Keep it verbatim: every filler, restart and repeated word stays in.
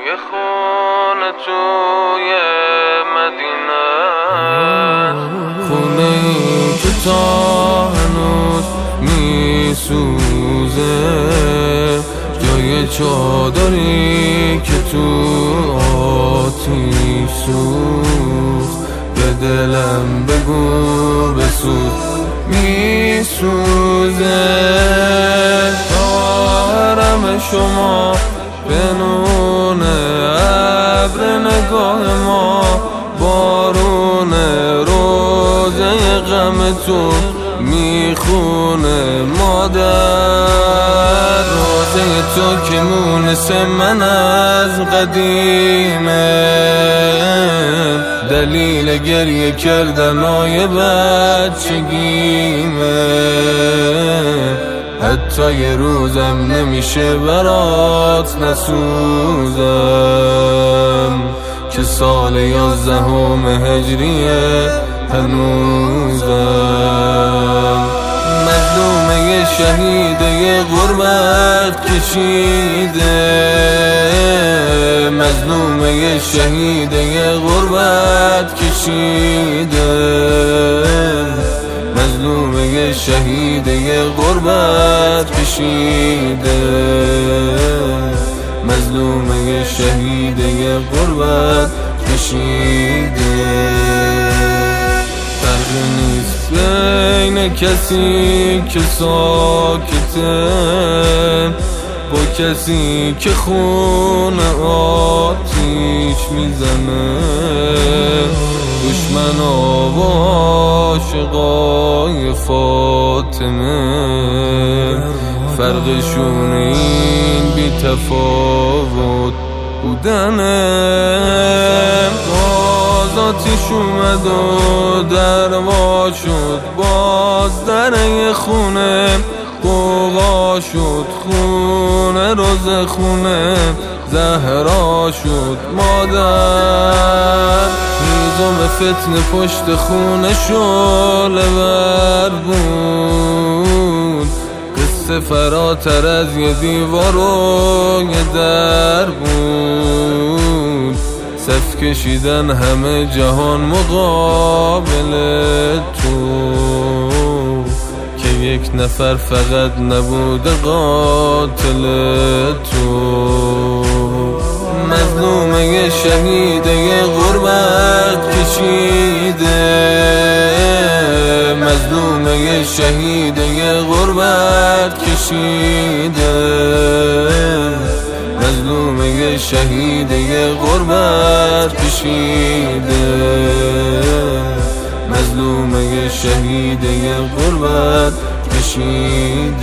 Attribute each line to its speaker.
Speaker 1: یه خونه توی مدینه، خونه ای که تا هنوز می سوزه، جای چادری که تو آتیش سوخت. به دلم بگو بسوز می سوزه، حرم شما بنون ابر نگاه ما، بارون روزه غم تو میخونه مادر. روزه تو که مونس من از قدیمه، دلیل گریه کردن های بچگیمه. حتی یه روزم نمیشه برات نسوزم، که سال یازدهم هجریه هنوزم. مظلومه شهیده غربت کشیده، مظلومه شهیده غربت کشیده، مظلومه شهیده غربت کشیده، مظلومه شهیده غربت کشیده. فرقی نیست بین کسی که ساکته با کسی که خون آتیش میزنه. دشمنا و عاشقای فاطمه، فرقشون این بی تفاوت بودنه. آتیش اومد و در وا شد، باز در خونه قوقا شد، خونه روز خونه زهرا شد مادر. هیزم فتنه پشت خونه شعله ور بود، قصه فراتر از یه دیوار و یه در بود. صف کشیدن همه جهان مقابل تو، که یک نفر فقط نبود قاتل تو. مظلومه شهیده غربت کشیده، مظلومه شهیده غربت کشیده، مظلومه شهیده غربت کشیده، مظلومه شهیده غربت کشیده.